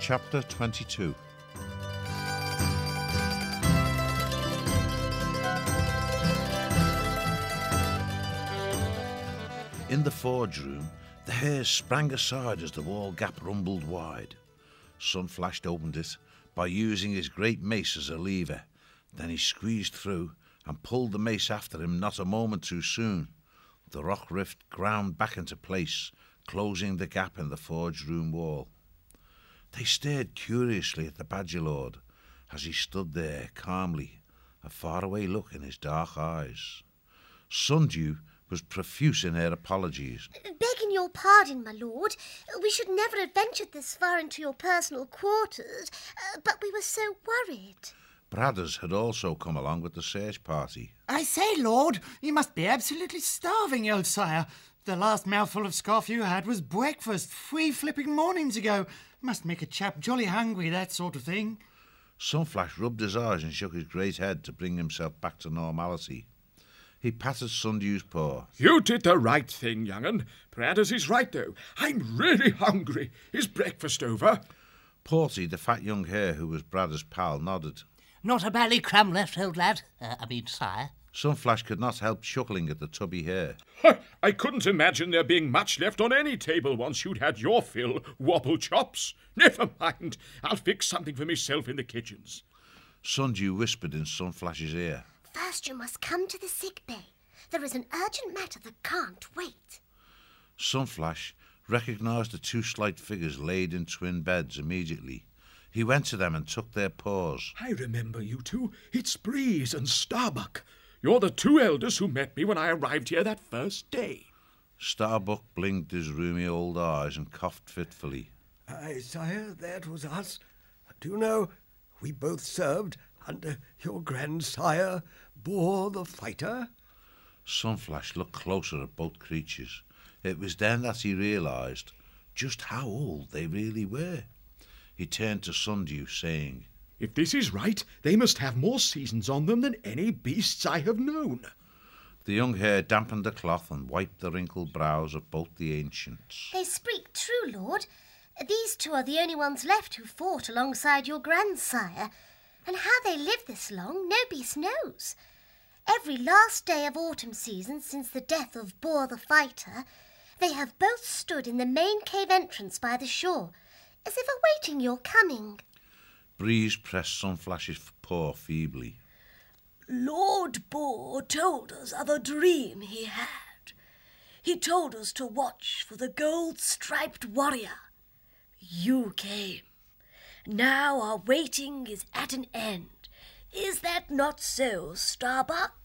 Chapter 22. In the forge room, the hare sprang aside as the wall gap rumbled wide. Sunflash opened it by using his great mace as a lever. Then he squeezed through and pulled the mace after him not a moment too soon. The rock rift ground back into place, closing the gap in the forge room wall. They stared curiously at the Badger Lord as he stood there calmly, a faraway look in his dark eyes. Sundew was profuse in her apologies. Begging your pardon, my lord, we should never have ventured this far into your personal quarters, but we were so worried. Bradders had also come along with the search party. I say, Lord, you must be absolutely starving, old sire. The last mouthful of scoff you had was breakfast 3 flipping mornings ago. Must make a chap jolly hungry, that sort of thing. Sunflash rubbed his eyes and shook his great head to bring himself back to normality. He patted Sundew's paw. You did the right thing, young'un. Bradders is right, though. I'm really hungry. Is breakfast over? Porty, the fat young hare who was Bradders' pal, nodded. Not a bally crumb left, old lad. Sire. Sunflash could not help chuckling at the tubby hare. I couldn't imagine there being much left on any table once you'd had your fill, wobble chops. Never mind. I'll fix something for myself in the kitchens. Sundew whispered in Sunflash's ear. First you must come to the sick bay. There is an urgent matter that can't wait. Sunflash recognised the 2 slight figures laid in twin beds immediately. He went to them and took their paws. I remember you two. It's Breeze and Starbuck. You're the 2 elders who met me when I arrived here that first day. Starbuck blinked his rheumy old eyes and coughed fitfully. Aye, sire, that was us. Do you know, we both served under your grandsire, Boar the Fighter? Sunflash looked closer at both creatures. It was then that he realised just how old they really were. He turned to Sundew, saying, If this is right, they must have more seasons on them than any beasts I have known. The young hare dampened the cloth and wiped the wrinkled brows of both the ancients. They speak true, Lord. These 2 are the only ones left who fought alongside your grandsire, and how they lived this long, no beast knows. Every last day of autumn season since the death of Boar the Fighter, they have both stood in the main cave entrance by the shore, as if awaiting your coming. Breeze pressed Sunflash's paw feebly. Lord Boar told us of a dream he had. He told us to watch for the gold-striped warrior. You came. Now our waiting is at an end. Is that not so, Starbuck?